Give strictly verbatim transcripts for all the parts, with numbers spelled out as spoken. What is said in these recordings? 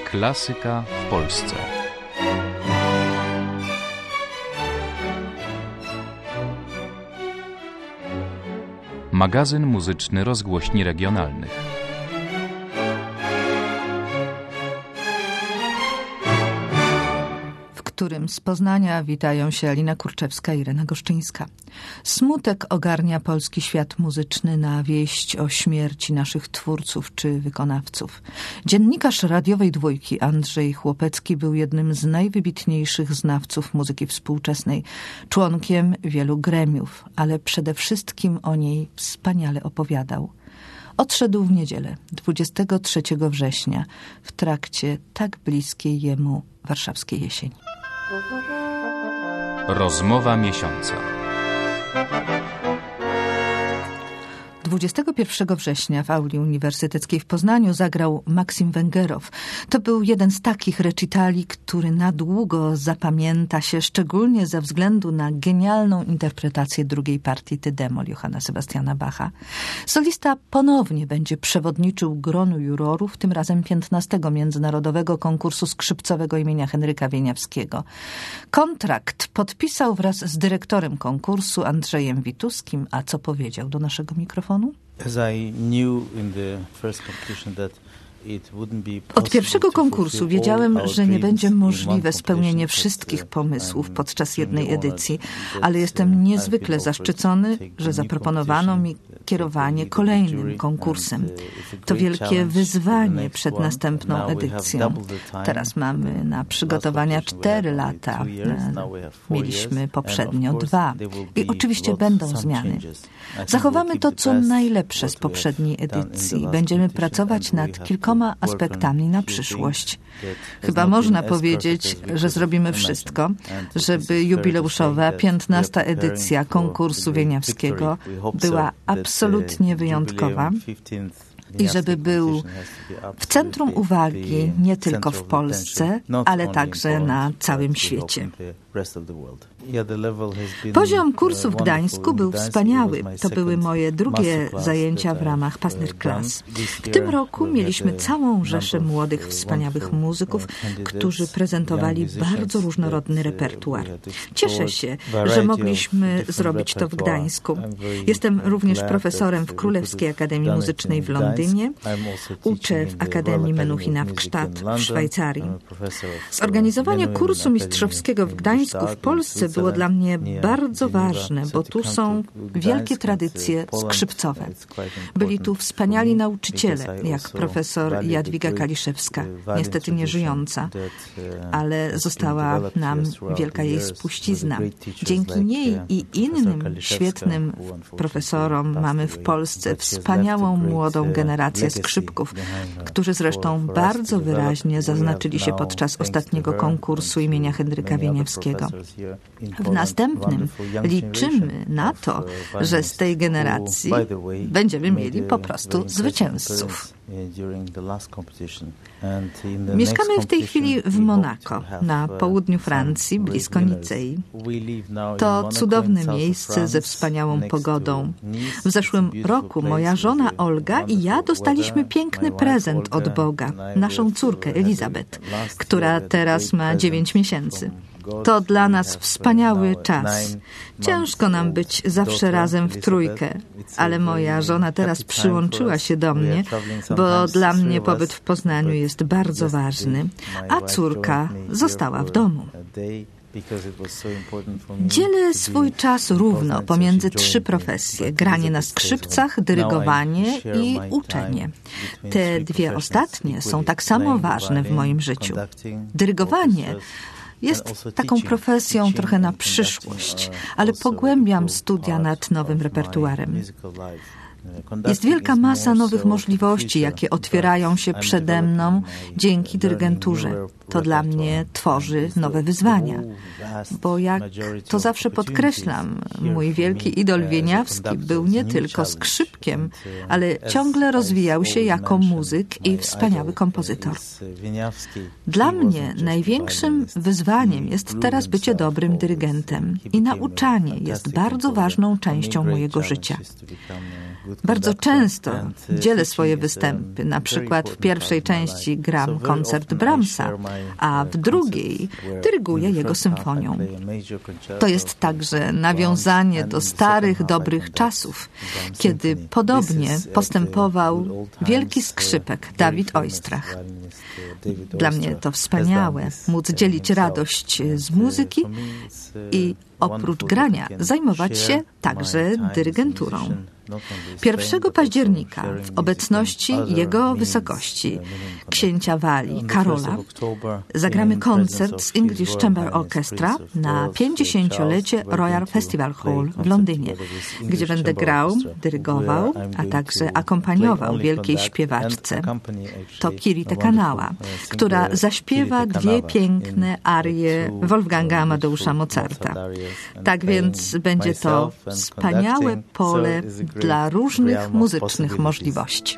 Klasyka w Polsce. Magazyn muzyczny rozgłośni regionalnych. W którym z Poznania witają się Alina Kurczewska i Irena Goszczyńska. Smutek ogarnia polski świat muzyczny na wieść o śmierci naszych twórców czy wykonawców. Dziennikarz radiowej Dwójki Andrzej Chłopecki był jednym z najwybitniejszych znawców muzyki współczesnej, członkiem wielu gremiów, ale przede wszystkim o niej wspaniale opowiadał. Odszedł w niedzielę, dwudziestego trzeciego września, w trakcie tak bliskiej jemu warszawskiej jesieni. Rozmowa miesiąca. dwudziestego pierwszego września w auli uniwersyteckiej w Poznaniu zagrał Maksim Węgerow. To był jeden z takich recitali, który na długo zapamięta się, szczególnie ze względu na genialną interpretację drugiej partii Ty-demol Johanna Sebastiana Bacha. Solista ponownie będzie przewodniczył gronu jurorów, tym razem piętnastego Międzynarodowego Konkursu Skrzypcowego imienia Henryka Wieniawskiego. Kontrakt podpisał wraz z dyrektorem konkursu Andrzejem Wituskim, a co powiedział do naszego mikrofonu? Od pierwszego konkursu wiedziałem, że nie będzie możliwe spełnienie wszystkich pomysłów podczas jednej edycji, ale jestem niezwykle zaszczycony, że zaproponowano mi kierowanie kolejnym konkursem. To wielkie wyzwanie przed następną edycją. Teraz mamy na przygotowania cztery lata. Mieliśmy poprzednio dwa. I oczywiście będą zmiany. Zachowamy to, co najlepsze z poprzedniej edycji. Będziemy pracować nad kilkoma aspektami na przyszłość. Chyba można powiedzieć, że zrobimy wszystko, żeby jubileuszowa piętnasta edycja konkursu wieniawskiego była absolutnie wyjątkowa i żeby był w centrum uwagi nie tylko w Polsce, ale także na całym świecie. Poziom kursu w Gdańsku był wspaniały. To były moje drugie zajęcia w ramach Partner Class. W tym roku mieliśmy całą rzeszę młodych, wspaniałych muzyków, którzy prezentowali bardzo różnorodny repertuar. Cieszę się, że mogliśmy zrobić to w Gdańsku. Jestem również profesorem w Królewskiej Akademii Muzycznej w Londynie. Uczę w Akademii Menuhina w Gstaad w Szwajcarii. Zorganizowanie kursu mistrzowskiego w Gdańsku w Polsce było dla mnie bardzo ważne, bo tu są wielkie tradycje skrzypcowe. Byli tu wspaniali nauczyciele, jak profesor Jadwiga Kaliszewska, niestety nie żyjąca, ale została nam wielka jej spuścizna. Dzięki niej i innym świetnym profesorom mamy w Polsce wspaniałą młodą generację skrzypków, którzy zresztą bardzo wyraźnie zaznaczyli się podczas ostatniego konkursu imienia Henryka Wieniawskiego. W następnym liczymy na to, że z tej generacji będziemy mieli po prostu zwycięzców. Mieszkamy w tej chwili w Monako, na południu Francji, blisko Nicei. To cudowne miejsce ze wspaniałą pogodą. W zeszłym roku moja żona Olga i ja dostaliśmy piękny prezent od Boga, naszą córkę Elizabeth, która teraz ma dziewięć miesięcy. To dla nas wspaniały czas. Ciężko nam być zawsze razem w trójkę, ale moja żona teraz przyłączyła się do mnie, bo dla mnie pobyt w Poznaniu jest bardzo ważny, a córka została w domu. Dzielę swój czas równo pomiędzy trzy profesje: granie na skrzypcach, dyrygowanie i uczenie. Te dwie ostatnie są tak samo ważne w moim życiu. Dyrygowanie jest taką profesją trochę na przyszłość, ale pogłębiam studia nad nowym repertuarem. Jest wielka masa nowych możliwości, jakie otwierają się przede mną dzięki dyrygenturze. To dla mnie tworzy nowe wyzwania. Bo jak to zawsze podkreślam, mój wielki idol Wieniawski był nie tylko skrzypkiem, ale ciągle rozwijał się jako muzyk i wspaniały kompozytor. Dla mnie największym wyzwaniem jest teraz bycie dobrym dyrygentem i nauczanie jest bardzo ważną częścią mojego życia. Bardzo często dzielę swoje występy. Na przykład w pierwszej części gram koncert Brahmsa, a w drugiej dyryguję jego symfonią. To jest także nawiązanie do starych, dobrych czasów, kiedy podobnie postępował wielki skrzypek David Oistrakh. Dla mnie to wspaniałe, móc dzielić radość z muzyki i oprócz grania zajmować się także dyrygenturą. pierwszego października w obecności Jego Wysokości, księcia Walii, Karola, zagramy koncert z English Chamber Orchestra na pięćdziesięciolecie Royal Festival Hall w Londynie, gdzie będę grał, dyrygował, a także akompaniował wielkiej śpiewaczce Tokiri Te Kanawa, która zaśpiewa dwie piękne arie Wolfganga Amadeusza Mozarta. Tak więc będzie to wspaniałe pole dla różnych muzycznych możliwości.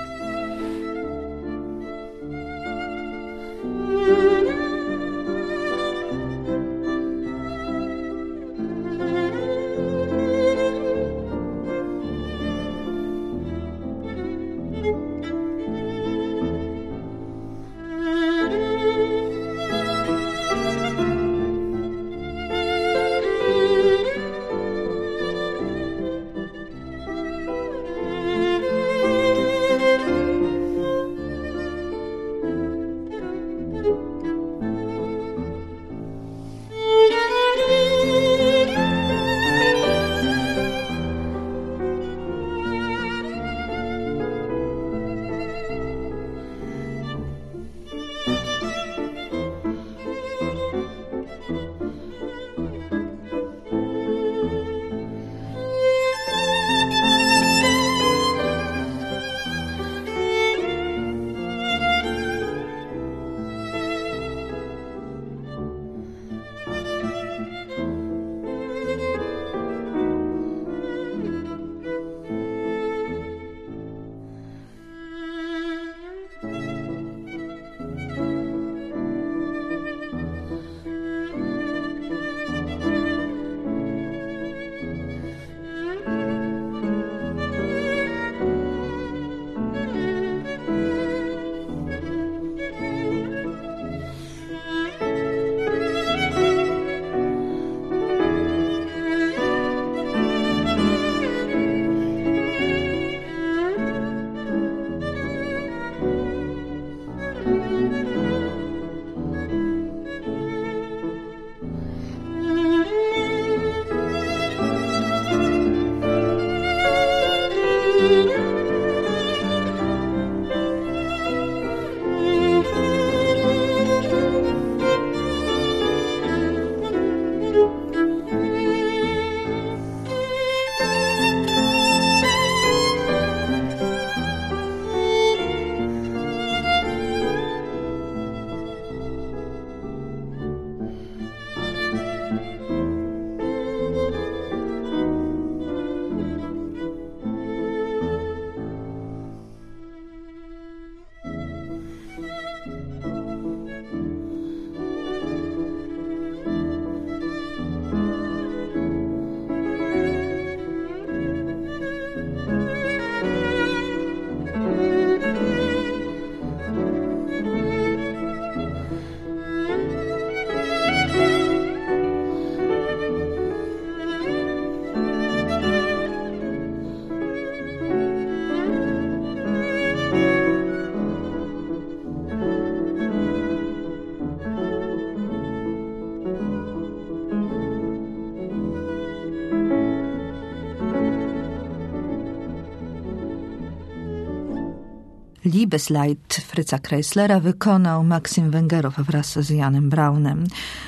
Liebesleid Fritza Kreislera wykonał Maksim Węgerow wraz z Janem Braunem.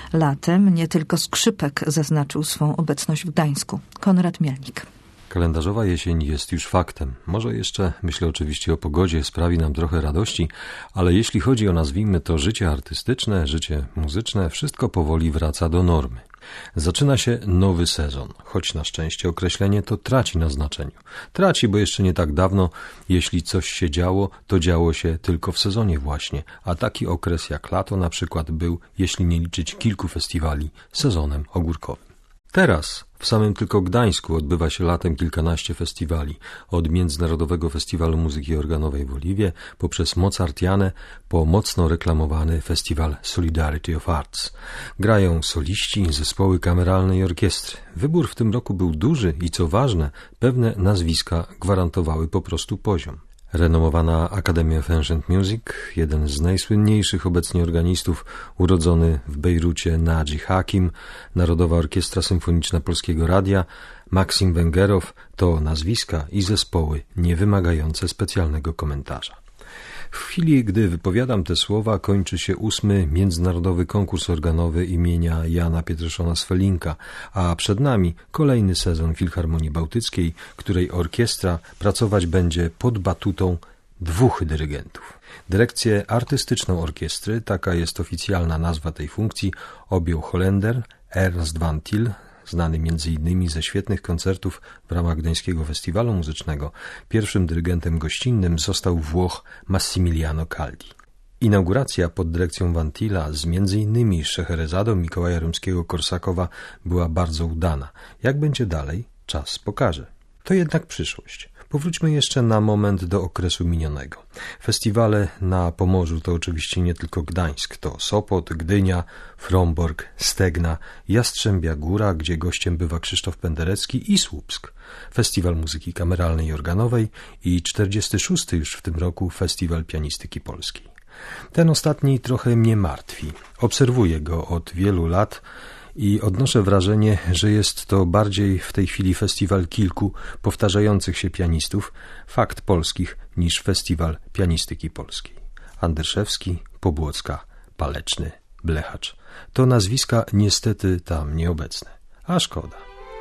Latem nie tylko skrzypek zaznaczył swą obecność w Gdańsku. Konrad Mielnik. Kalendarzowa jesień jest już faktem. Może jeszcze, myślę oczywiście o pogodzie, sprawi nam trochę radości, ale jeśli chodzi o, nazwijmy to, życie artystyczne, życie muzyczne, wszystko powoli wraca do normy. Zaczyna się nowy sezon, choć na szczęście określenie to traci na znaczeniu. Traci, bo jeszcze nie tak dawno, jeśli coś się działo, to działo się tylko w sezonie właśnie, a taki okres jak lato na przykład był, jeśli nie liczyć kilku festiwali, sezonem ogórkowym. Teraz w samym tylko Gdańsku odbywa się latem kilkanaście festiwali. Od Międzynarodowego Festiwalu Muzyki Organowej w Oliwie, poprzez Mozartianę, po mocno reklamowany festiwal Solidarity of Arts. Grają soliści, zespoły kameralne i orkiestry. Wybór w tym roku był duży i co ważne, pewne nazwiska gwarantowały po prostu poziom. Renomowana Academy of Ancient Music, jeden z najsłynniejszych obecnie organistów, urodzony w Bejrucie Nadzi Hakim, Narodowa Orkiestra Symfoniczna Polskiego Radia, Maksim Węgerow to nazwiska i zespoły niewymagające specjalnego komentarza. W chwili, gdy wypowiadam te słowa, kończy się ósmy Międzynarodowy Konkurs Organowy imienia Jana Pietraszona Swelinka, a przed nami kolejny sezon Filharmonii Bałtyckiej, której orkiestra pracować będzie pod batutą dwóch dyrygentów. Dyrekcję artystyczną orkiestry, taka jest oficjalna nazwa tej funkcji, objął Holender Ernst van Til, znany między innymi ze świetnych koncertów w ramach Gdańskiego Festiwalu Muzycznego. Pierwszym dyrygentem gościnnym został Włoch Massimiliano Caldi. Inauguracja pod dyrekcją Van Tila z między innymi Szeherezadą Mikołaja Rzymskiego-Korsakowa była bardzo udana. Jak będzie dalej, czas pokaże. To jednak przyszłość. Powróćmy jeszcze na moment do okresu minionego. Festiwale na Pomorzu to oczywiście nie tylko Gdańsk, to Sopot, Gdynia, Frombork, Stegna, Jastrzębia Góra, gdzie gościem bywa Krzysztof Penderecki, i Słupsk. Festiwal Muzyki Kameralnej i Organowej i czterdziesty szósty już w tym roku Festiwal Pianistyki Polskiej. Ten ostatni trochę mnie martwi. Obserwuję go od wielu lat i odnoszę wrażenie, że jest to bardziej w tej chwili festiwal kilku powtarzających się pianistów, fakt polskich, niż festiwal pianistyki polskiej. Anderszewski, Pobłocka, Paleczny, Blechacz. To nazwiska niestety tam nieobecne. A szkoda.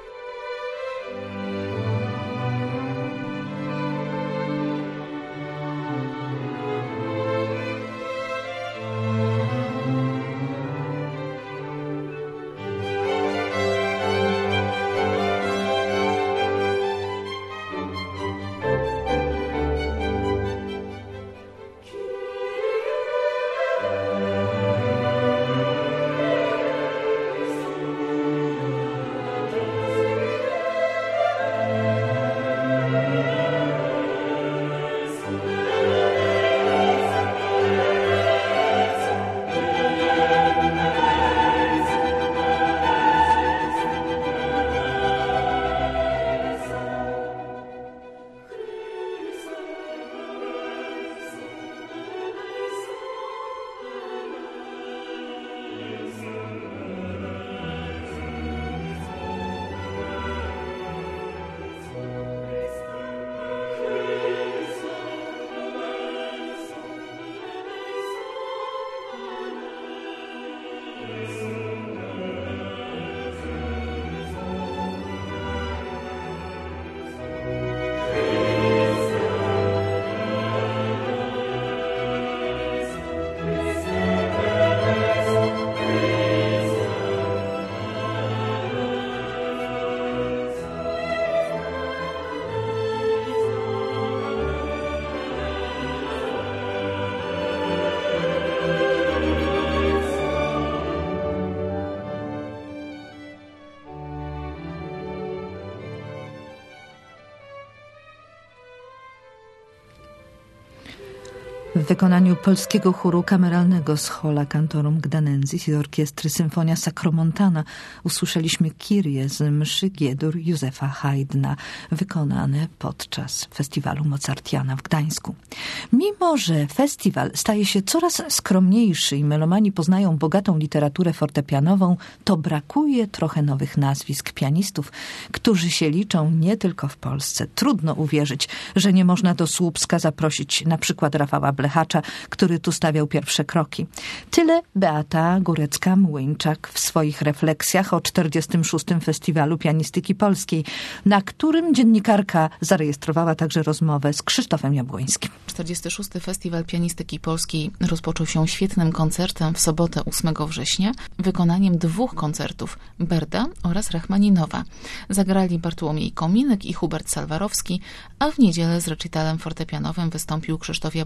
W wykonaniu polskiego chóru kameralnego Schola Cantorum Gdanensis i orkiestry Symfonia Sacromontana usłyszeliśmy Kyrie z mszy G-dur Józefa Haydna, wykonane podczas festiwalu Mozartiana w Gdańsku. Mimo że festiwal staje się coraz skromniejszy i melomani poznają bogatą literaturę fortepianową, to brakuje trochę nowych nazwisk pianistów, którzy się liczą nie tylko w Polsce. Trudno uwierzyć, że nie można do Słupska zaprosić na przykład Rafała Blechacza, który tu stawiał pierwsze kroki. Tyle Beata Górecka-Młyńczak w swoich refleksjach o czterdziestym szóstym Festiwalu Pianistyki Polskiej, na którym dziennikarka zarejestrowała także rozmowę z Krzysztofem Jabłońskim. czterdziesty szósty Festiwal Pianistyki Polskiej rozpoczął się świetnym koncertem w sobotę ósmego września, wykonaniem dwóch koncertów Berda oraz Rachmaninowa. Zagrali Bartłomiej Kominek i Hubert Salwarowski, a w niedzielę z recitalem fortepianowym wystąpił Krzysztof Jabłoński.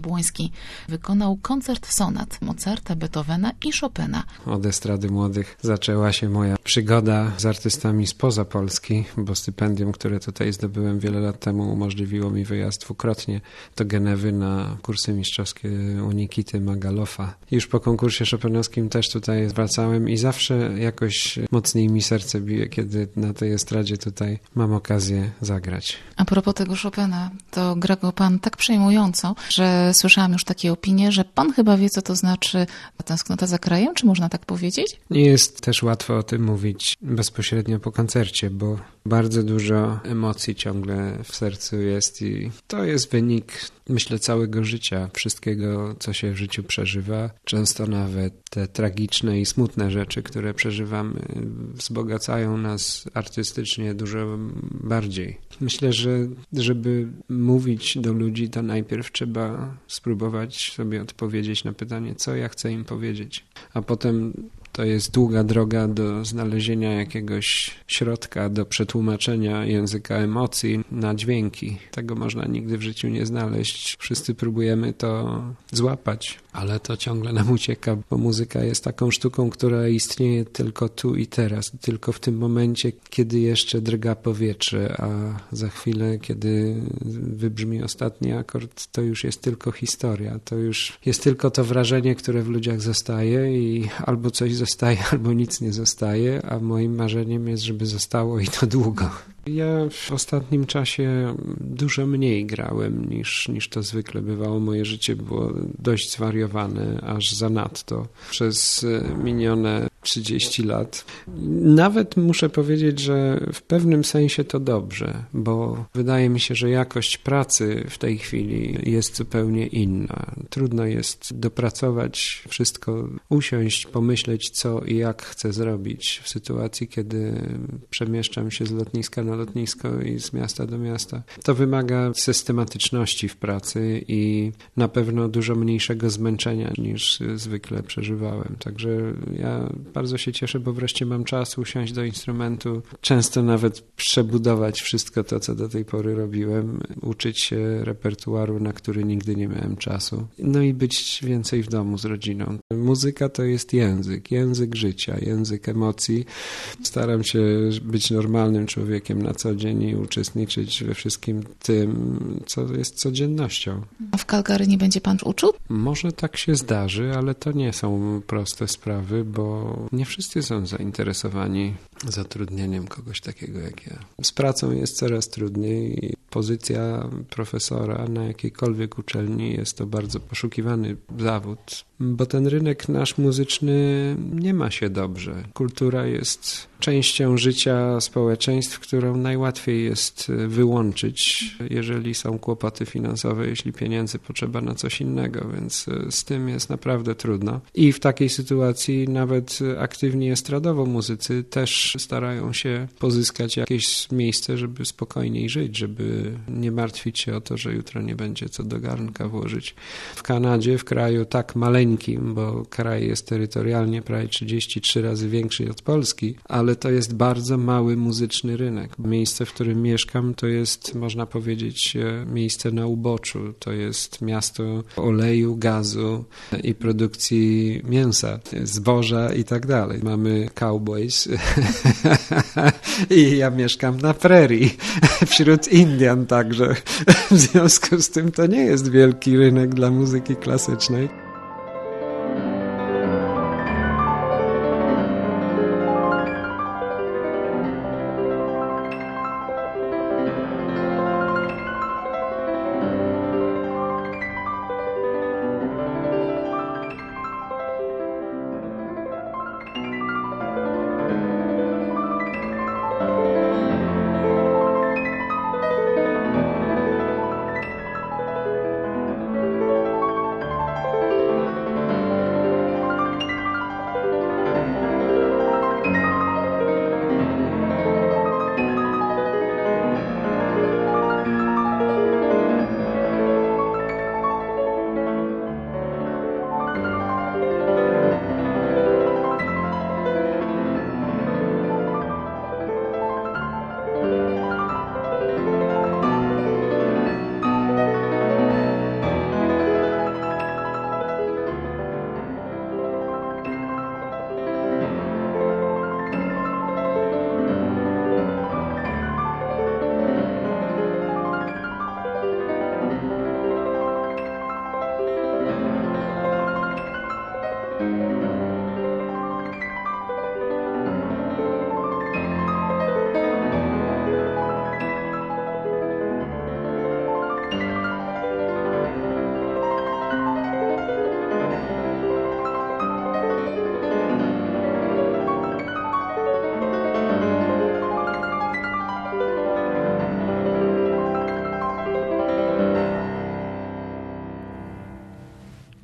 Polski. Wykonał koncert sonat Mozarta, Beethovena i Chopina. Od Estrady Młodych zaczęła się moja przygoda z artystami spoza Polski, bo stypendium, które tutaj zdobyłem wiele lat temu, umożliwiło mi wyjazd dwukrotnie do Genewy na kursy mistrzowskie u Nikity Magalofa. Już po konkursie chopinowskim też tutaj wracałem i zawsze jakoś mocniej mi serce bije, kiedy na tej estradzie tutaj mam okazję zagrać. A propos tego Chopina, to gra go pan tak przejmująco, że słyszałam już takie opinie, że pan chyba wie, co to znaczy tęsknota za krajem, czy można tak powiedzieć? Nie jest też łatwo o tym mówić bezpośrednio po koncercie, bo bardzo dużo emocji ciągle w sercu jest i to jest wynik, myślę, całego życia, wszystkiego, co się w życiu przeżywa. Często nawet te tragiczne i smutne rzeczy, które przeżywamy, wzbogacają nas artystycznie dużo bardziej. Myślę, że żeby mówić do ludzi, to najpierw trzeba spróbować sobie odpowiedzieć na pytanie, co ja chcę im powiedzieć, a potem to jest długa droga do znalezienia jakiegoś środka, do przetłumaczenia języka emocji na dźwięki. Tego można nigdy w życiu nie znaleźć. Wszyscy próbujemy to złapać, ale to ciągle nam ucieka, bo muzyka jest taką sztuką, która istnieje tylko tu i teraz, tylko w tym momencie, kiedy jeszcze drga powietrze, a za chwilę, kiedy wybrzmi ostatni akord, to już jest tylko historia. To już jest tylko to wrażenie, które w ludziach zostaje i albo coś zostaje, albo nic nie zostaje, a moim marzeniem jest, żeby zostało i to długo. Ja w ostatnim czasie dużo mniej grałem niż, niż to zwykle bywało. Moje życie było dość zwariowane, aż zanadto przez minione trzydzieści lat. Nawet muszę powiedzieć, że w pewnym sensie to dobrze, bo wydaje mi się, że jakość pracy w tej chwili jest zupełnie inna. Trudno jest dopracować wszystko, usiąść, pomyśleć, co i jak chcę zrobić w sytuacji, kiedy przemieszczam się z lotniska na lotnisko i z miasta do miasta. To wymaga systematyczności w pracy i na pewno dużo mniejszego zmęczenia niż zwykle przeżywałem. Także ja bardzo się cieszę, bo wreszcie mam czas usiąść do instrumentu, często nawet przebudować wszystko to, co do tej pory robiłem, uczyć się repertuaru, na który nigdy nie miałem czasu. No i być więcej w domu z rodziną. Muzyka to jest język, język życia, język emocji. Staram się być normalnym człowiekiem na co dzień i uczestniczyć we wszystkim tym, co jest codziennością. A w Calgary nie będzie pan uczył? Może tak się zdarzy, ale to nie są proste sprawy, bo nie wszyscy są zainteresowani zatrudnieniem kogoś takiego jak ja. Z pracą jest coraz trudniej. Pozycja profesora na jakiejkolwiek uczelni jest to bardzo poszukiwany zawód, bo ten rynek nasz muzyczny nie ma się dobrze. Kultura jest częścią życia społeczeństw, którą najłatwiej jest wyłączyć, jeżeli są kłopoty finansowe, jeśli pieniędzy potrzeba na coś innego, więc z tym jest naprawdę trudno. I w takiej sytuacji nawet aktywni estradowo muzycy też starają się pozyskać jakieś miejsce, żeby spokojniej żyć, żeby nie martwić się o to, że jutro nie będzie co do garnka włożyć. W Kanadzie, w kraju tak maleńkim, bo kraj jest terytorialnie prawie trzydzieści trzy razy większy od Polski, ale to jest bardzo mały muzyczny rynek. Miejsce, w którym mieszkam, to jest, można powiedzieć, miejsce na uboczu. To jest miasto oleju, gazu i produkcji mięsa, zboża i tak dalej. Mamy cowboys i ja mieszkam na prerii, wśród Indian także. W związku z tym to nie jest wielki rynek dla muzyki klasycznej.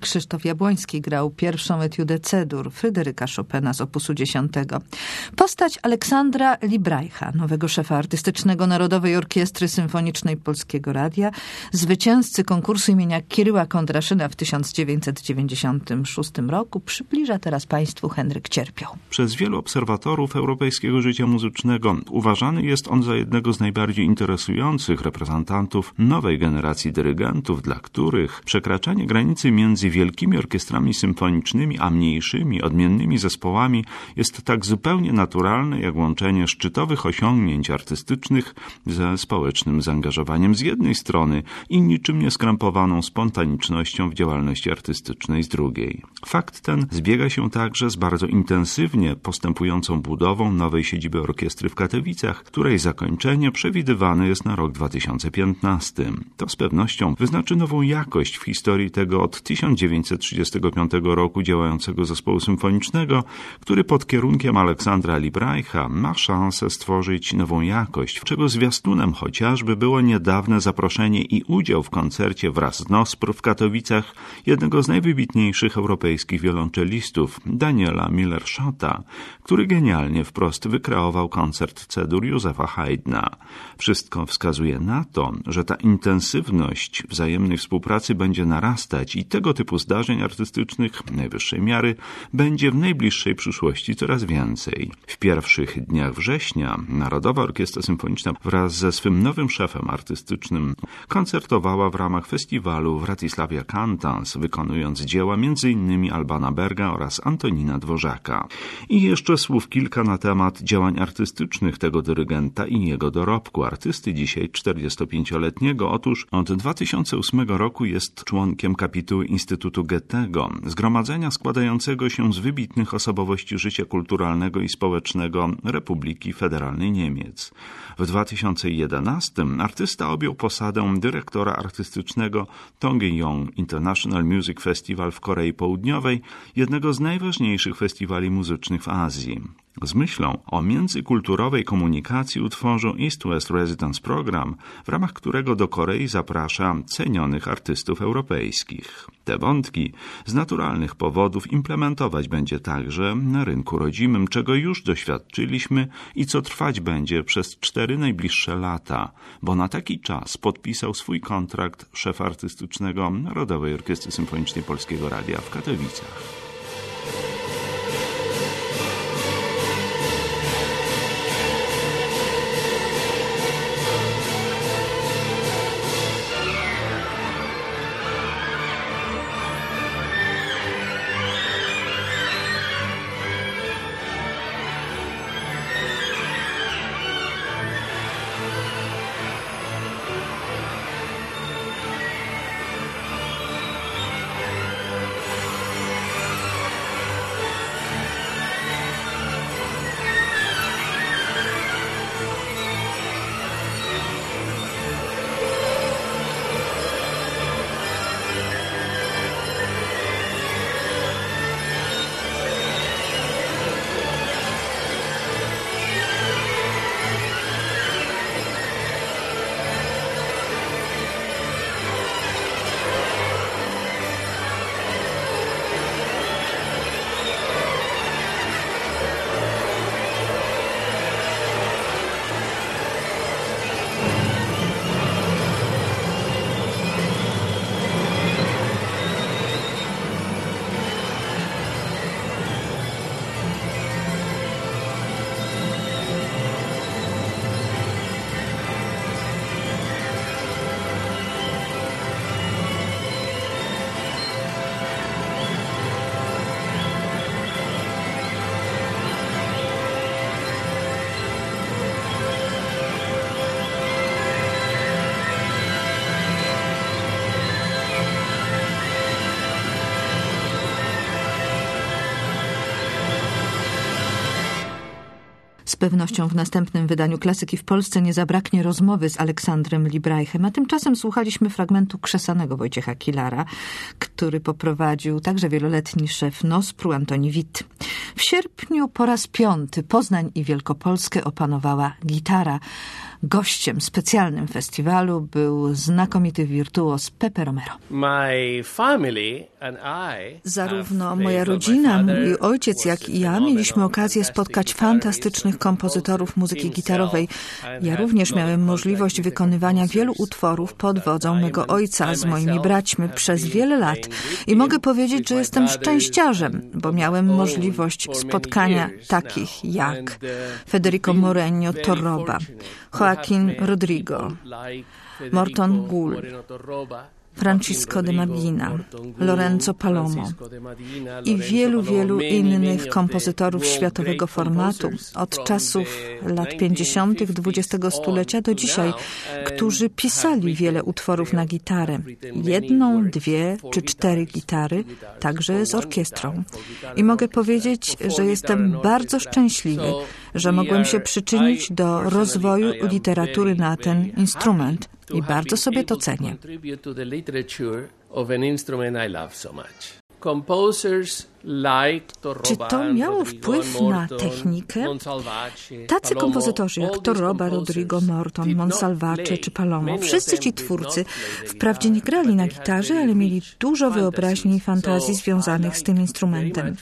Krzysztof Jabłoński grał pierwszą etiudę C-dur Fryderyka Chopina z opusu dziesiątego. Postać Aleksandra Librajcha, nowego szefa artystycznego Narodowej Orkiestry Symfonicznej Polskiego Radia, zwycięzcy konkursu imienia Kiryła Kondraszyna w tysiąc dziewięćset dziewięćdziesiątym szóstym roku, przybliża teraz Państwu Henryk Cierpiał. Przez wielu obserwatorów europejskiego życia muzycznego uważany jest on za jednego z najbardziej interesujących reprezentantów nowej generacji dyrygentów, dla których przekraczanie granicy między wielkimi orkiestrami symfonicznymi a mniejszymi, odmiennymi zespołami jest tak zupełnie naturalne, jak łączenie szczytowych osiągnięć artystycznych ze społecznym zaangażowaniem z jednej strony i niczym nieskrępowaną spontanicznością w działalności artystycznej z drugiej. Fakt ten zbiega się także z bardzo intensywnie postępującą budową nowej siedziby orkiestry w Katowicach, której zakończenie przewidywane jest na rok dwa tysiące piętnasty. To z pewnością wyznaczy nową jakość w historii tego od tysiąc dziewięćset trzydziestego piątego roku działającego zespołu symfonicznego, który pod kierunkiem Aleksandra Librajcha ma szansę stworzyć nową jakość, czego zwiastunem chociażby było niedawne zaproszenie i udział w koncercie wraz z Nospr w Katowicach jednego z najwybitniejszych europejskich wiolonczelistów, Daniela Miller-Schotta, który genialnie wprost wykreował koncert C-dur Józefa Haydna. Wszystko wskazuje na to, że ta intensywność wzajemnej współpracy będzie narastać i tego typu zdarzeń artystycznych najwyższej miary będzie w najbliższej przyszłości coraz więcej. W pierwszych dniach września Narodowa Orkiestra Symfoniczna wraz ze swym nowym szefem artystycznym koncertowała w ramach festiwalu Wratysławia Cantans, wykonując dzieła między innymi Albana Berga oraz Antonina Dworzaka. I jeszcze słów kilka na temat działań artystycznych tego dyrygenta i jego dorobku. Artysty dzisiaj czterdziestopięcioletniego. Otóż od dwa tysiące ósmego roku jest członkiem kapituły Instytutu Goethego, zgromadzenia składającego się z wybitnych osobowości życia kulturalnego i społecznego Republiki Federalnej Niemiec. W dwa tysiące jedenastym artysta objął posadę dyrektora artystycznego Tongyeong International Music Festival w Korei Południowej, jednego z najważniejszych festiwali muzycznych w Azji. Z myślą o międzykulturowej komunikacji utworzył East West Residence Program, w ramach którego do Korei zaprasza cenionych artystów europejskich. Te wątki z naturalnych powodów implementować będzie także na rynku rodzimym, czego już doświadczyliśmy i co trwać będzie przez cztery najbliższe lata, bo na taki czas podpisał swój kontrakt szef artystycznego Narodowej Orkiestry Symfonicznej Polskiego Radia w Katowicach. Z pewnością w następnym wydaniu Klasyki w Polsce nie zabraknie rozmowy z Aleksandrem Librajchem, a tymczasem słuchaliśmy fragmentu krzesanego Wojciecha Kilara, który poprowadził także wieloletni szef Nospru Antoni Witt. W sierpniu po raz piąty Poznań i Wielkopolskę opanowała gitara. gościem specjalnym festiwalu był znakomity wirtuoz Pepe Romero. Zarówno moja rodzina, mój ojciec, jak i ja mieliśmy okazję spotkać fantastycznych kompozytorów muzyki gitarowej. Ja również miałem możliwość wykonywania wielu utworów pod wodzą mego ojca z moimi braćmi przez wiele lat i mogę powiedzieć, że jestem szczęściarzem, bo miałem możliwość spotkania takich jak Federico Moreno Torroba, Joaquin Rodrigo, Morton Gull, Francisco de Medina, Lorenzo Palomo i wielu, wielu innych kompozytorów światowego formatu od czasów lat pięćdziesiątych dwudziestego stulecia do dzisiaj, którzy pisali wiele utworów na gitarę. Jedną, dwie czy cztery gitary, także z orkiestrą. I mogę powiedzieć, że jestem bardzo szczęśliwy, że mogłem się przyczynić do rozwoju literatury na ten instrument. I bardzo sobie to cenię. Czy to miało wpływ na technikę? Tacy kompozytorzy jak Torroba, Rodrigo, Morton, Monsalvace czy Palomo, wszyscy ci twórcy wprawdzie nie grali na gitarze, ale mieli dużo wyobraźni i fantazji związanych z tym instrumentem.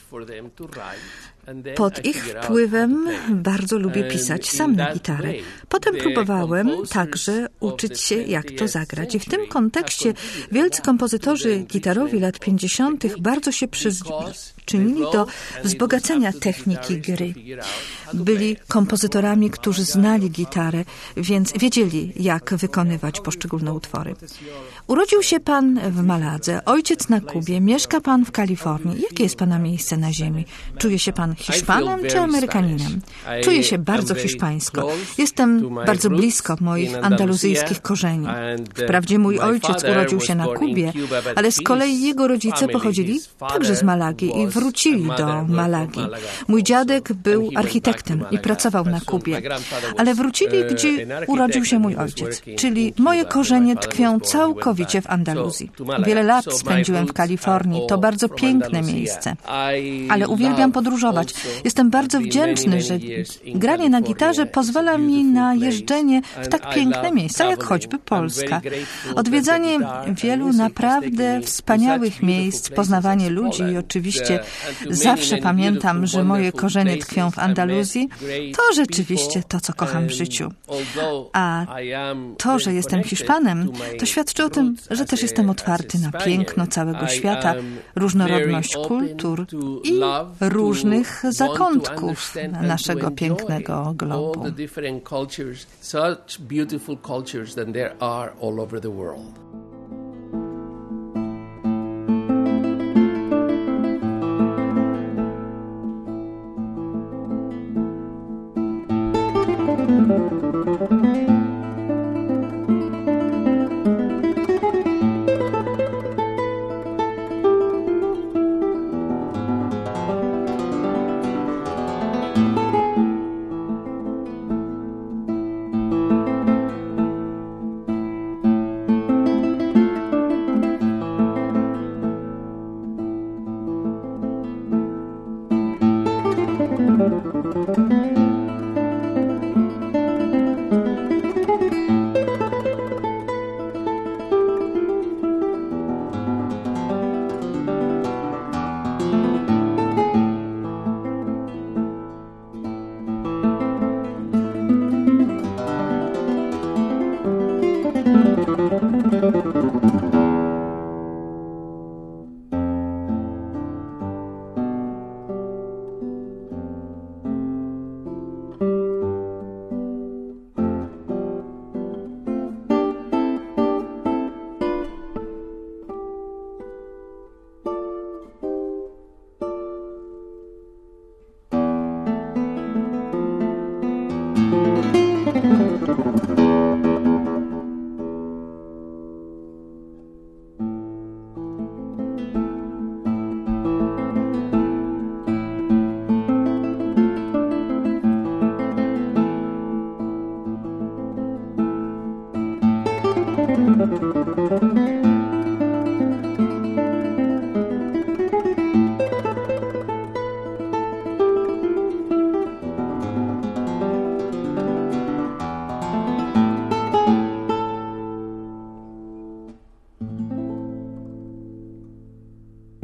Pod ich wpływem bardzo lubię pisać sam na gitarę. Potem próbowałem także uczyć się, jak to zagrać. I w tym kontekście wielcy kompozytorzy gitarowi lat pięćdziesiątych bardzo się przyczynili do wzbogacenia techniki gry. Byli kompozytorami, którzy znali gitarę, więc wiedzieli, jak wykonywać poszczególne utwory. Urodził się pan w Maladze, ojciec na Kubie, mieszka pan w Kalifornii. Jakie jest pana miejsce na ziemi? Czuje się pan Hiszpanem czy Amerykaninem? Czuję się bardzo hiszpańsko. Jestem bardzo blisko moich andaluzyjskich korzeni. Wprawdzie mój ojciec urodził się na Kubie, ale z kolei jego rodzice pochodzili także z Malagi i wrócili do Malagi. Mój dziadek był architektem i pracował na Kubie, ale wrócili, gdzie urodził się mój ojciec, czyli moje korzenie tkwią całkowicie w Andaluzji. Wiele lat spędziłem w Kalifornii, to bardzo piękne miejsce, ale uwielbiam podróżować. Jestem bardzo wdzięczny, że granie na gitarze pozwala mi na jeżdżenie w tak piękne miejsca, jak choćby Polska. Odwiedzanie wielu naprawdę wspaniałych miejsc, poznawanie ludzi i oczywiście zawsze pamiętam, że moje korzenie tkwią w Andaluzji, to rzeczywiście to, co kocham w życiu. A to, że jestem Hiszpanem, to świadczy o tym, że też jestem otwarty na piękno całego świata, różnorodność kultur i różnych zakątków naszego pięknego globu.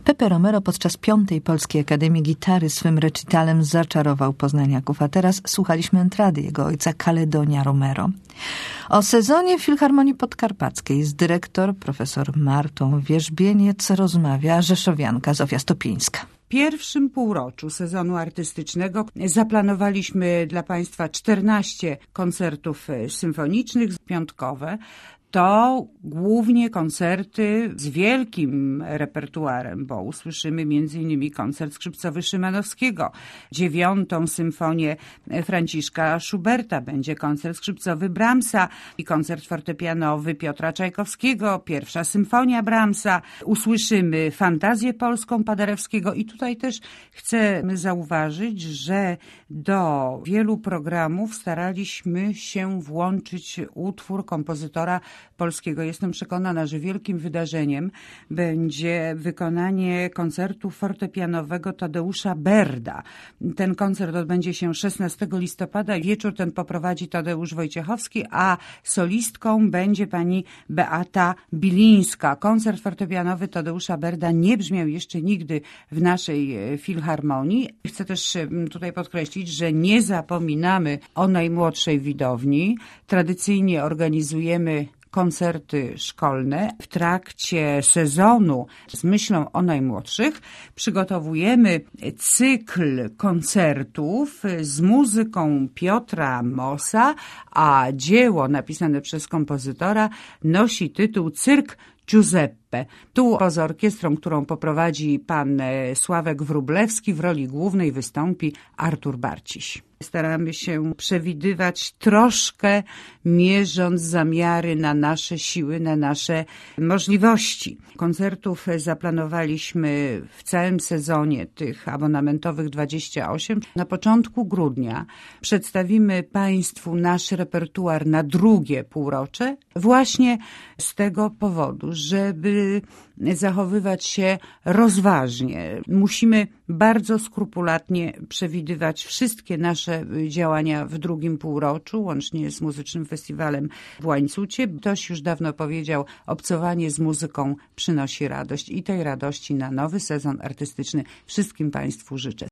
Pepe Romero podczas piątej Polskiej Akademii Gitary swym recitalem zaczarował poznaniaków, a teraz słuchaliśmy entrady jego ojca Caledonia Romero. O sezonie Filharmonii Podkarpackiej z dyrektor profesor Martą Wierzbieniec rozmawia rzeszowianka Zofia Stopińska. W pierwszym półroczu sezonu artystycznego zaplanowaliśmy dla Państwa czternaście koncertów symfonicznych, piątkowe. To głównie koncerty z wielkim repertuarem, bo usłyszymy między innymi koncert skrzypcowy Szymanowskiego, dziewiątą symfonię Franciszka Schuberta, będzie koncert skrzypcowy Brahmsa i koncert fortepianowy Piotra Czajkowskiego, pierwsza symfonia Brahmsa. Usłyszymy fantazję polską Paderewskiego i tutaj też chcemy zauważyć, że do wielu programów staraliśmy się włączyć utwór kompozytora polskiego. Jestem przekonana, że wielkim wydarzeniem będzie wykonanie koncertu fortepianowego Tadeusza Berda. Ten koncert odbędzie się szesnastego listopada. Wieczór ten poprowadzi Tadeusz Wojciechowski, a solistką będzie pani Beata Bilińska. Koncert fortepianowy Tadeusza Berda nie brzmiał jeszcze nigdy w naszej filharmonii. Chcę też tutaj podkreślić, że nie zapominamy o najmłodszej widowni. Tradycyjnie organizujemy koncerty szkolne. W trakcie sezonu z myślą o najmłodszych przygotowujemy cykl koncertów z muzyką Piotra Mossa, a dzieło napisane przez kompozytora nosi tytuł Cyrk Giuseppe. Tu poza orkiestrą, którą poprowadzi pan Sławek Wróblewski, w roli głównej wystąpi Artur Barciś. Staramy się przewidywać troszkę, mierząc zamiary na nasze siły, na nasze możliwości. Koncertów zaplanowaliśmy w całym sezonie tych abonamentowych dwadzieścia osiem. Na początku grudnia przedstawimy Państwu nasz repertuar na drugie półrocze właśnie z tego powodu, żeby zachowywać się rozważnie. Musimy bardzo skrupulatnie przewidywać wszystkie nasze działania w drugim półroczu, łącznie z muzycznym festiwalem w Łańcucie. Ktoś już dawno powiedział, obcowanie z muzyką przynosi radość i tej radości na nowy sezon artystyczny wszystkim Państwu życzę.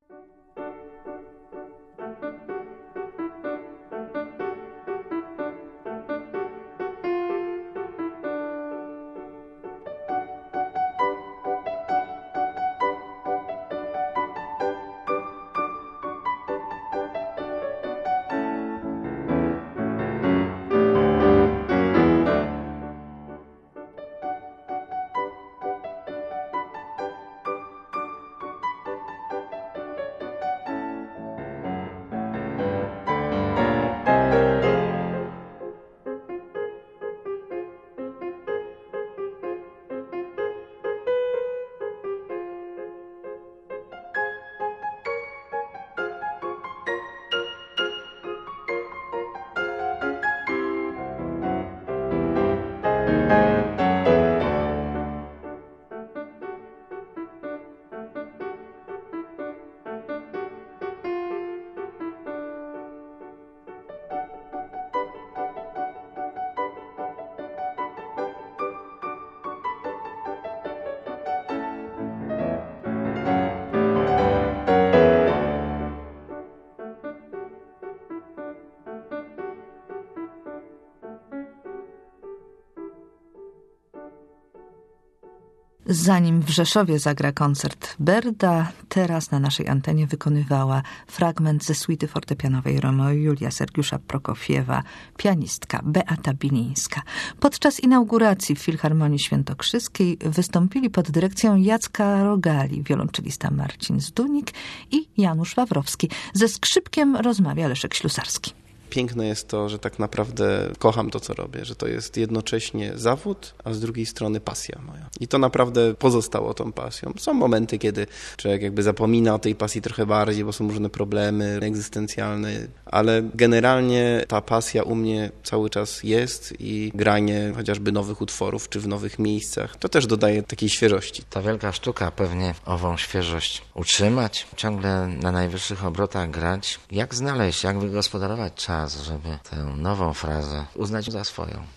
Zanim w Rzeszowie zagra koncert Berda, teraz na naszej antenie wykonywała fragment ze suity fortepianowej Romeo i Julia Sergiusza Prokofiewa pianistka Beata Bilińska. Podczas inauguracji w Filharmonii Świętokrzyskiej wystąpili pod dyrekcją Jacka Rogali wiolonczelista Marcin Zdunik i Janusz Wawrowski. Ze skrzypkiem rozmawia Leszek Ślusarski. Piękne jest to, że tak naprawdę kocham to, co robię, że to jest jednocześnie zawód, a z drugiej strony pasja moja. I to naprawdę pozostało tą pasją. Są momenty, kiedy człowiek jakby zapomina o tej pasji trochę bardziej, bo są różne problemy egzystencjalne, ale generalnie ta pasja u mnie cały czas jest i granie chociażby nowych utworów, czy w nowych miejscach, to też dodaje takiej świeżości. Ta wielka sztuka pewnie ową świeżość utrzymać, ciągle na najwyższych obrotach grać. Jak znaleźć, jak wygospodarować czas, żeby tę nową frazę uznać za swoją.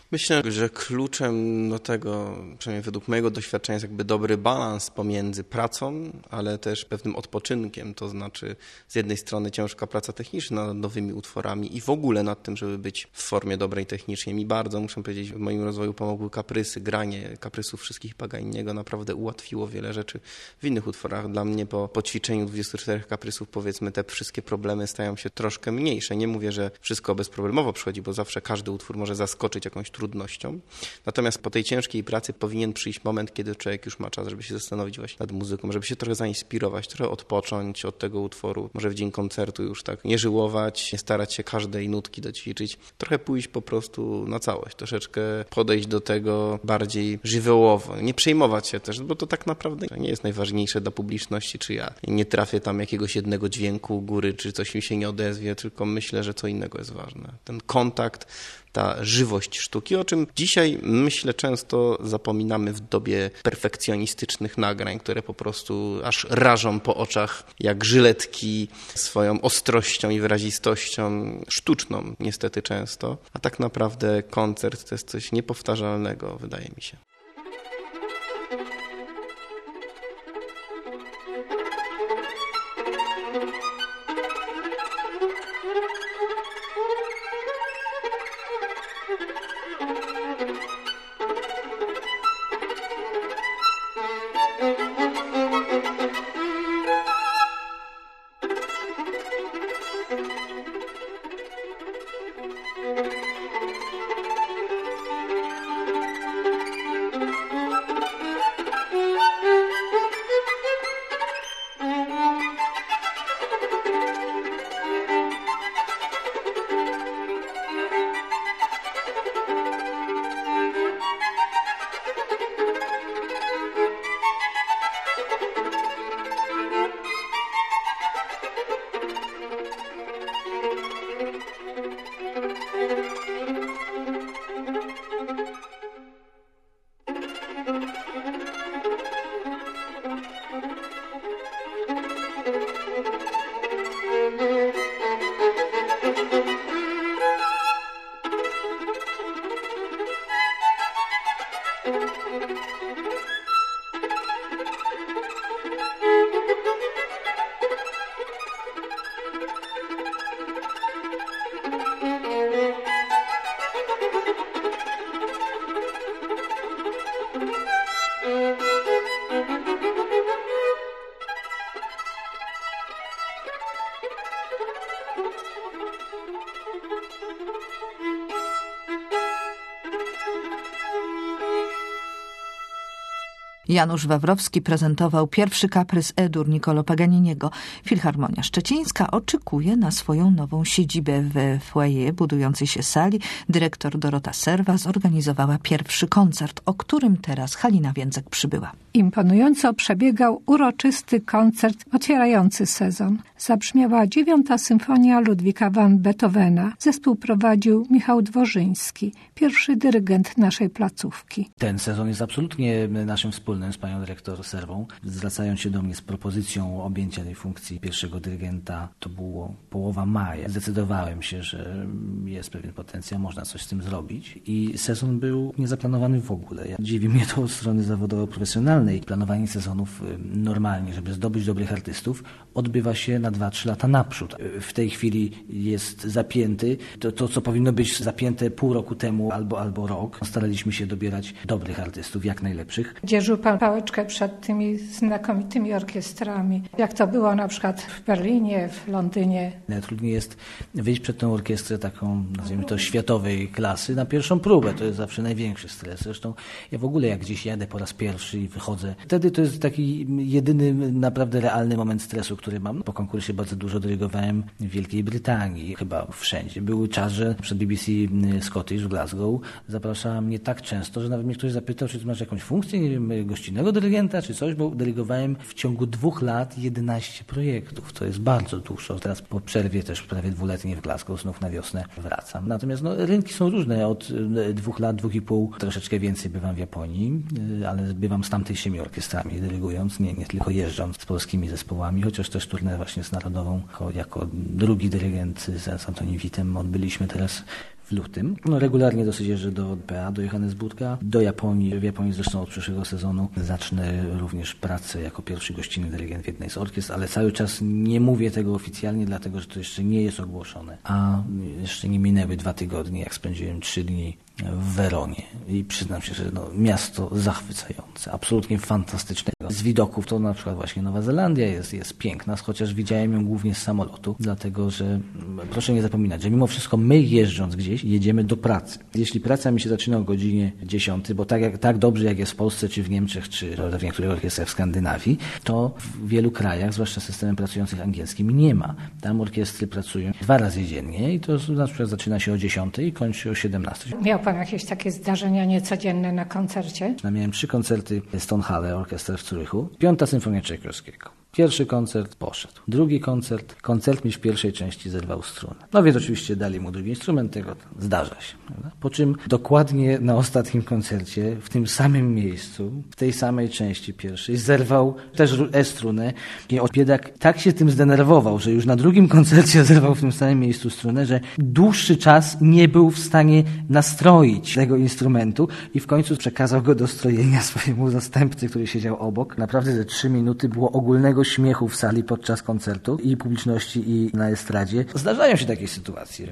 Myślę, że kluczem do tego, przynajmniej według mojego doświadczenia, jest jakby dobry balans pomiędzy pracą, ale też pewnym odpoczynkiem. To znaczy z jednej strony ciężka praca techniczna nad nowymi utworami i w ogóle nad tym, żeby być w formie dobrej technicznie. Mi bardzo, muszę powiedzieć, w moim rozwoju pomogły kaprysy. Granie kaprysów wszystkich Paganiniego naprawdę ułatwiło wiele rzeczy w innych utworach. Dla mnie po, po ćwiczeniu dwudziestu czterech kaprysów, powiedzmy, te wszystkie problemy stają się troszkę mniejsze. Nie mówię, że wszystko bezproblemowo przychodzi, bo zawsze każdy utwór może zaskoczyć jakąś trudnością. Natomiast po tej ciężkiej pracy powinien przyjść moment, kiedy człowiek już ma czas, żeby się zastanowić właśnie nad muzyką, żeby się trochę zainspirować, trochę odpocząć od tego utworu. Może w dzień koncertu już tak nie żyłować, nie starać się każdej nutki doćwiczyć. Trochę pójść po prostu na całość, troszeczkę podejść do tego bardziej żywiołowo. Nie przejmować się też, bo to tak naprawdę nie jest najważniejsze dla publiczności, czy ja nie trafię tam jakiegoś jednego dźwięku u góry, czy coś mi się nie odezwie, tylko myślę, że co innego jest ważne. Ten kontakt, ta żywość sztuki, o czym dzisiaj myślę często zapominamy w dobie perfekcjonistycznych nagrań, które po prostu aż rażą po oczach jak żyletki swoją ostrością i wyrazistością sztuczną niestety często, a tak naprawdę koncert to jest coś niepowtarzalnego, wydaje mi się. Janusz Wawrowski prezentował pierwszy kaprys E-dur Niccolò Paganiniego. Filharmonia Szczecińska oczekuje na swoją nową siedzibę w foyer budującej się sali. Dyrektor Dorota Serwa zorganizowała pierwszy koncert, o którym teraz Halina Więcek przybyła. Imponująco przebiegał uroczysty koncert otwierający sezon. Zabrzmiała dziewiąta symfonia Ludwika van Beethovena. Zespół prowadził Michał Dworzyński, pierwszy dyrygent naszej placówki. Ten sezon jest absolutnie naszym wspólnym z panią dyrektor Serwą. Zwracając się do mnie z propozycją objęcia tej funkcji pierwszego dyrygenta, to było połowa maja. Zdecydowałem się, że jest pewien potencjał, można coś z tym zrobić i sezon był niezaplanowany w ogóle. Dziwi mnie to od strony zawodowo-profesjonalnej. Planowanie sezonów normalnie, żeby zdobyć dobrych artystów, odbywa się na dwa trzy lata naprzód. W tej chwili jest zapięty to, to, co powinno być zapięte pół roku temu albo, albo rok. Staraliśmy się dobierać dobrych artystów, jak najlepszych. Dzierżył pan pałeczkę przed tymi znakomitymi orkiestrami, jak to było na przykład w Berlinie, w Londynie. Najtrudniej jest wyjść przed tą orkiestrę taką, nazwijmy to, światowej klasy na pierwszą próbę. To jest zawsze największy stres. Zresztą ja w ogóle jak gdzieś jadę po raz pierwszy i wychodzę, wtedy to jest taki jedyny naprawdę realny moment stresu, który mam. Po konkursie bardzo dużo dyrygowałem w Wielkiej Brytanii, chyba wszędzie. Był czas, że przed B B C Scottish w Glasgow zapraszała mnie tak często, że nawet mnie ktoś zapytał, czy ty masz jakąś funkcję, nie wiem, gościnnego dyrygenta, czy coś, bo dyrygowałem w ciągu dwóch lat jedenaście projektów. To jest bardzo dużo. Teraz po przerwie też prawie dwuletniej w Glasgow znów na wiosnę wracam. Natomiast no, rynki są różne. Od dwóch lat, dwóch i pół, troszeczkę więcej bywam w Japonii, ale bywam z tamtejszymi orkiestrami, dyrygując, nie, nie tylko jeżdżąc z polskimi zespołami, chociaż też turnę właśnie z Narodową jako drugi dyrygent z Antoni Witem odbyliśmy teraz w lutym. No, regularnie dosyć jeżdżę do P A, do Johannesburga, do Japonii. W Japonii zresztą od przyszłego sezonu zacznę również pracę jako pierwszy gościnny dyrygent w jednej z orkiestr, ale cały czas nie mówię tego oficjalnie, dlatego że to jeszcze nie jest ogłoszone. A jeszcze nie minęły dwa tygodnie, jak spędziłem trzy dni w Weronie i przyznam się, że no, miasto zachwycające, absolutnie fantastyczne. Z widoków to na przykład właśnie Nowa Zelandia jest, jest piękna, chociaż widziałem ją głównie z samolotu, dlatego że proszę nie zapominać, że mimo wszystko my jeżdżąc gdzieś jedziemy do pracy. Jeśli praca mi się zaczyna o godzinie dziesiątej, bo tak, jak, tak dobrze jak jest w Polsce, czy w Niemczech, czy w niektórych orkiestrach w Skandynawii, to w wielu krajach, zwłaszcza systemem pracujących angielskim, nie ma. Tam orkiestry pracują dwa razy dziennie i to na przykład zaczyna się o dziesiątej i kończy się o siedemnastej. Miał pan jakieś takie zdarzenia niecodzienne na koncercie? Miałem trzy koncerty Stonhalle Orkiestra w Zurychu. Piąta Symfonia Czajkowskiego. Pierwszy koncert poszedł. Drugi koncert, koncert mi w pierwszej części zerwał strunę. No więc oczywiście dali mu drugi instrument, tego zdarza się. Prawda? Po czym dokładnie na ostatnim koncercie, w tym samym miejscu, w tej samej części pierwszej, zerwał też E-strunę i biedak tak się tym zdenerwował, że już na drugim koncercie zerwał w tym samym miejscu strunę, że dłuższy czas nie był w stanie nastroić tego instrumentu i w końcu przekazał go do strojenia swojemu zastępcy, który siedział obok. Naprawdę ze trzy minuty było ogólnego śmiechu w sali podczas koncertu i publiczności, i na estradzie. Zdarzają się takie sytuacje.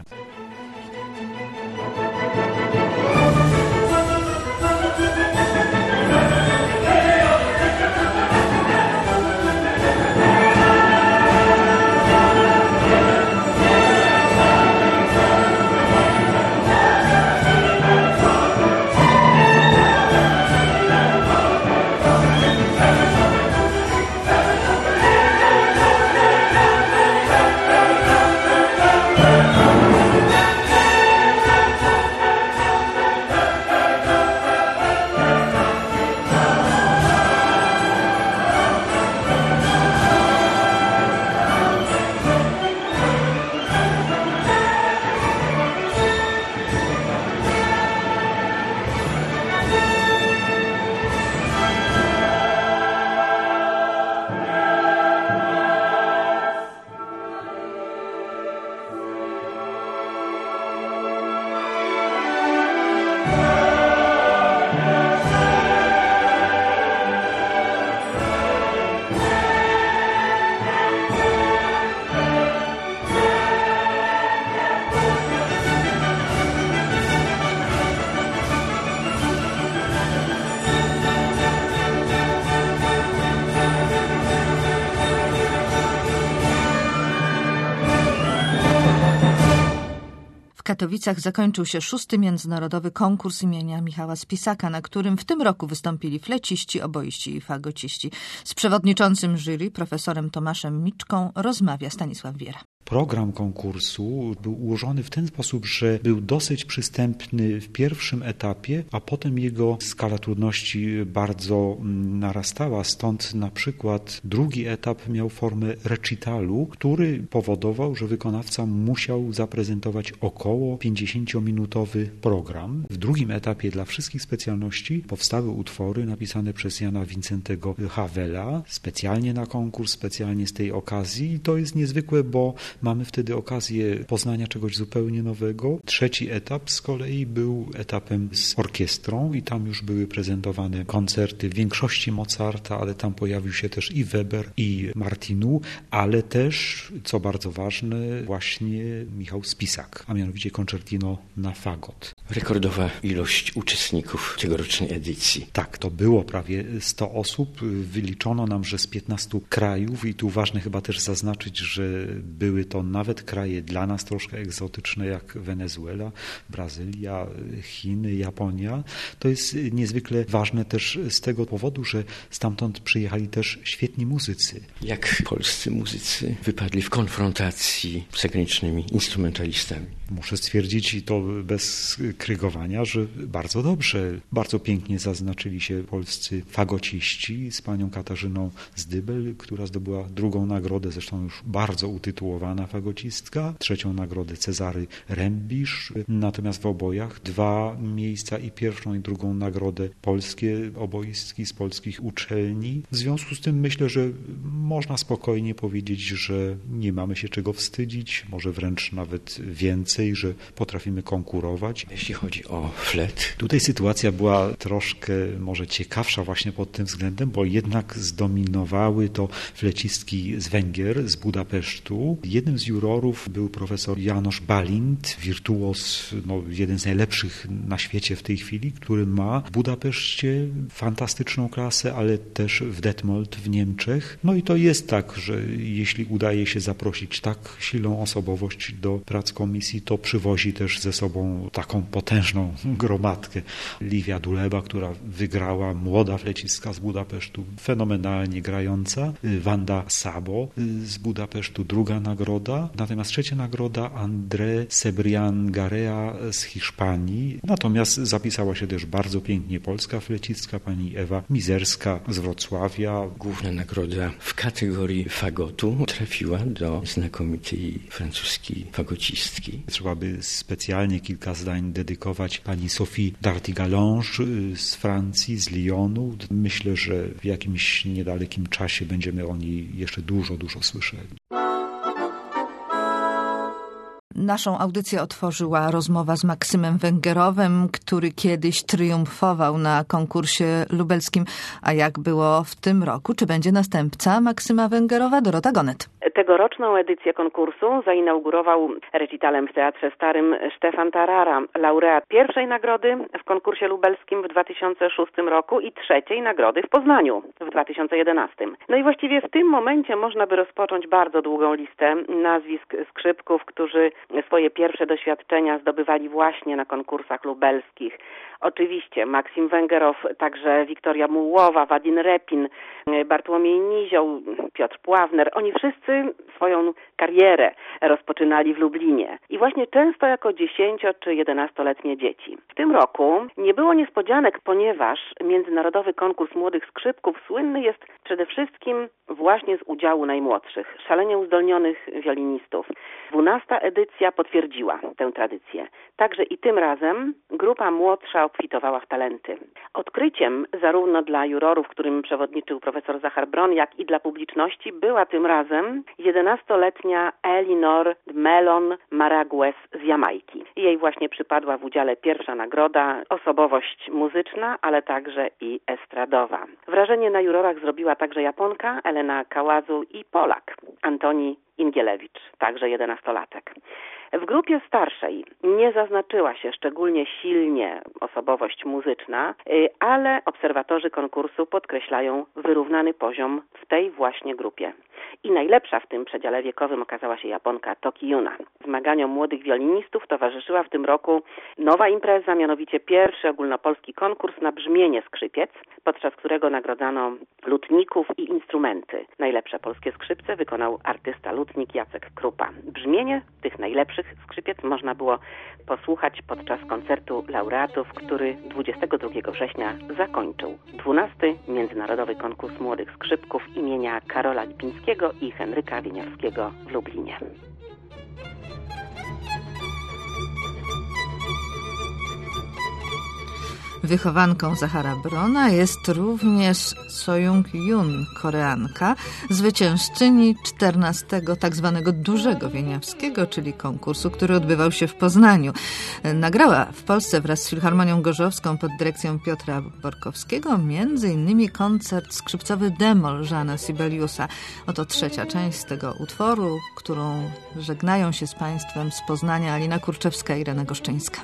W Katowicach zakończył się szósty międzynarodowy konkurs imienia Michała Spisaka, na którym w tym roku wystąpili fleciści, oboiści i fagociści. Z przewodniczącym jury, profesorem Tomaszem Miczką, rozmawia Stanisław Wiera. Program konkursu był ułożony w ten sposób, że był dosyć przystępny w pierwszym etapie, a potem jego skala trudności bardzo narastała. Stąd na przykład drugi etap miał formę recitalu, który powodował, że wykonawca musiał zaprezentować około pięćdziesięciominutowy program. W drugim etapie dla wszystkich specjalności powstały utwory napisane przez Jana Wincentego Havela specjalnie na konkurs, specjalnie z tej okazji. I to jest niezwykłe, bo mamy wtedy okazję poznania czegoś zupełnie nowego. Trzeci etap z kolei był etapem z orkiestrą i tam już były prezentowane koncerty w większości Mozarta, ale tam pojawił się też i Weber, i Martinu, ale też, co bardzo ważne, właśnie Michał Spisak, a mianowicie koncertino na fagot. Rekordowa ilość uczestników tegorocznej edycji. Tak, to było prawie sto osób. Wyliczono nam, że z piętnastu krajów i tu ważne chyba też zaznaczyć, że były to nawet kraje dla nas troszkę egzotyczne, jak Wenezuela, Brazylia, Chiny, Japonia. To jest niezwykle ważne też z tego powodu, że stamtąd przyjechali też świetni muzycy. Jak polscy muzycy wypadli w konfrontacji z zagranicznymi instrumentalistami? Muszę stwierdzić, i to bez krygowania, że bardzo dobrze, bardzo pięknie zaznaczyli się polscy fagociści z panią Katarzyną Zdybel, która zdobyła drugą nagrodę, zresztą już bardzo utytułowana fagocistka, trzecią nagrodę Cezary Rębisz, natomiast w obojach dwa miejsca i pierwszą i drugą nagrodę polskie oboistki z polskich uczelni. W związku z tym myślę, że można spokojnie powiedzieć, że nie mamy się czego wstydzić, może wręcz nawet więcej, że potrafimy konkurować. Jeśli chodzi o flet. Tutaj sytuacja była troszkę może ciekawsza właśnie pod tym względem, bo jednak zdominowały to flecistki z Węgier, z Budapesztu. Jednym z jurorów był profesor János Balint, wirtuos, no, jeden z najlepszych na świecie w tej chwili, który ma w Budapeszcie fantastyczną klasę, ale też w Detmold w Niemczech. No i to jest tak, że jeśli udaje się zaprosić tak silną osobowość do prac komisji, to przywozi też ze sobą taką potężną gromadkę. Livia Duleba, która wygrała, młoda flecistka z Budapesztu, fenomenalnie grająca. Wanda Sabo z Budapesztu, druga nagroda. Natomiast trzecia nagroda André Cebrián Garea z Hiszpanii. Natomiast zapisała się też bardzo pięknie polska flecistka, pani Ewa Mizerska z Wrocławia. Główna nagroda w kategorii fagotu trafiła do znakomitej francuskiej fagocistki. Trzeba by specjalnie kilka zdań dedykować pani Sophie Darty-Galange z Francji, z Lyonu. Myślę, że w jakimś niedalekim czasie będziemy o niej jeszcze dużo, dużo słyszeli. Naszą audycję otworzyła rozmowa z Maksymem Węgerowem, który kiedyś triumfował na konkursie lubelskim. A jak było w tym roku? Czy będzie następca Maksyma Węgerowa? Dorota Gonet. Tegoroczną edycję konkursu zainaugurował recitalem w Teatrze Starym Stefan Tarara, laureat pierwszej nagrody w konkursie lubelskim w dwa tysiące szóstym roku i trzeciej nagrody w Poznaniu w dwa tysiące jedenastym. No i właściwie w tym momencie można by rozpocząć bardzo długą listę nazwisk skrzypków, którzy swoje pierwsze doświadczenia zdobywali właśnie na konkursach lubelskich. Oczywiście Maksym Węgerow, także Wiktoria Mułowa, Wadim Repin, Bartłomiej Nizioł, Piotr Pławner. Oni wszyscy swoją karierę rozpoczynali w Lublinie. I właśnie często jako dziesięcio- czy jedenastoletnie dzieci. W tym roku nie było niespodzianek, ponieważ Międzynarodowy Konkurs Młodych Skrzypków słynny jest przede wszystkim właśnie z udziału najmłodszych, szalenie uzdolnionych wiolinistów. Dwunasta edycja potwierdziła tę tradycję. Także i tym razem grupa młodsza obfitowała w talenty. Odkryciem zarówno dla jurorów, którym przewodniczył profesor Zachar Bron, jak i dla publiczności była tym razem jedenastoletnia Elinor Melon Maraguez z Jamajki. Jej właśnie przypadła w udziale pierwsza nagroda, osobowość muzyczna, ale także i estradowa. Wrażenie na jurorach zrobiła także Japonka Elena Kałazu i Polak Antoni Ingielewicz, także jedenastolatek. W grupie starszej nie zaznaczyła się szczególnie silnie osobowość muzyczna, ale obserwatorzy konkursu podkreślają wyrównany poziom w tej właśnie grupie. I najlepsza w tym przedziale wiekowym okazała się Japonka Toki Yuna. Zmaganiom młodych wiolinistów towarzyszyła w tym roku nowa impreza, mianowicie pierwszy ogólnopolski konkurs na brzmienie skrzypiec, podczas którego nagrodzano lutników i instrumenty. Najlepsze polskie skrzypce wykonał artysta lutnik Jacek Krupa. Brzmienie tych najlepszych skrzypiec można było posłuchać podczas koncertu laureatów, który dwudziestego drugiego września zakończył dwunasty Międzynarodowy Konkurs Młodych Skrzypków imienia Karola Lipińskiego i Henryka Wieniawskiego w Lublinie. Wychowanką Zachara Brona jest również Soyoung-Jun, Koreanka, zwyciężczyni czternastego tak zwanego dużego wieniawskiego, czyli konkursu, który odbywał się w Poznaniu. Nagrała w Polsce wraz z Filharmonią Gorzowską pod dyrekcją Piotra Borkowskiego między innymi koncert skrzypcowy Demol Jeana Sibeliusa. Oto trzecia część z tego utworu, którą żegnają się z Państwem z Poznania Alina Kurczewska i Irena Goszczyńska.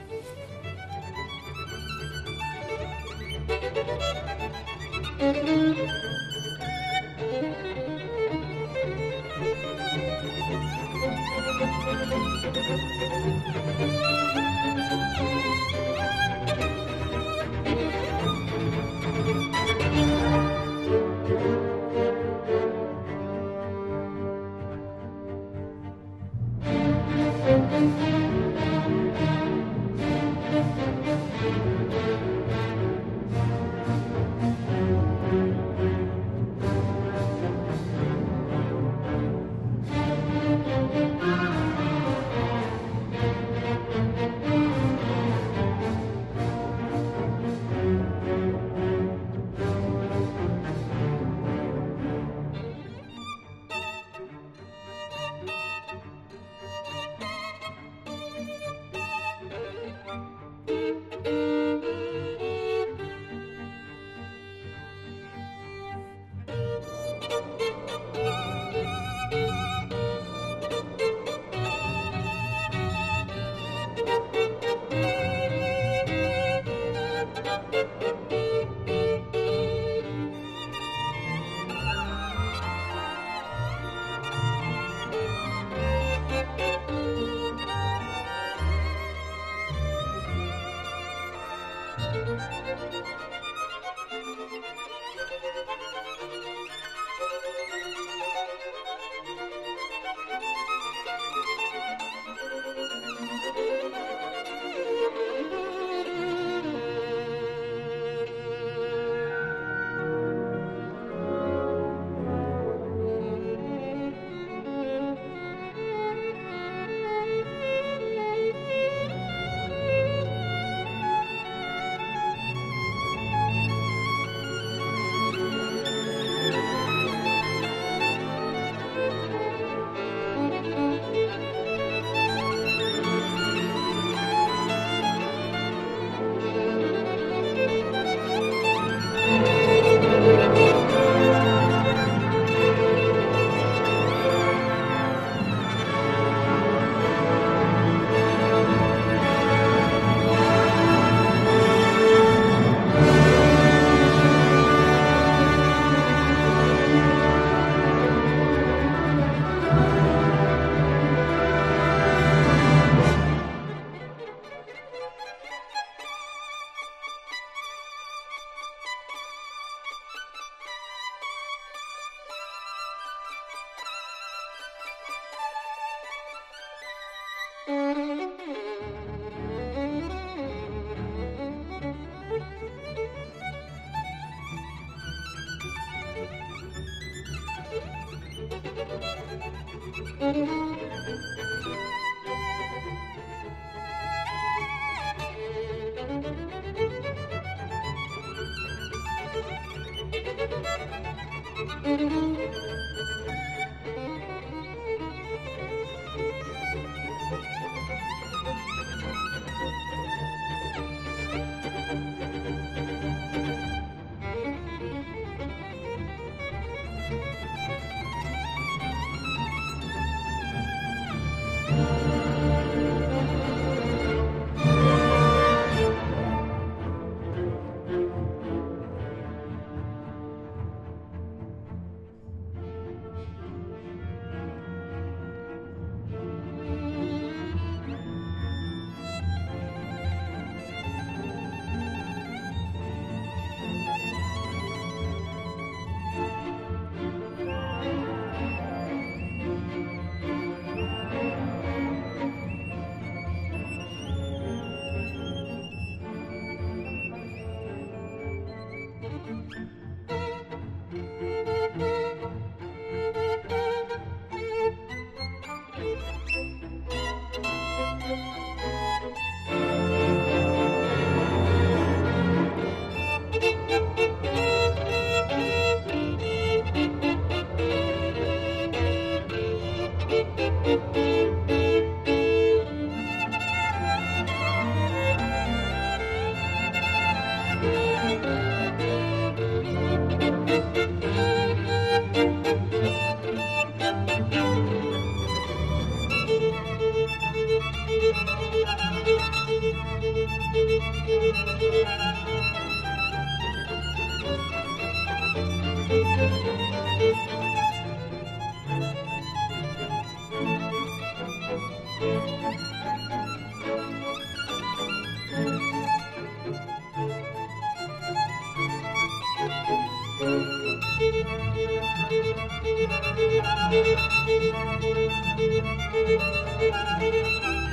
Thank you.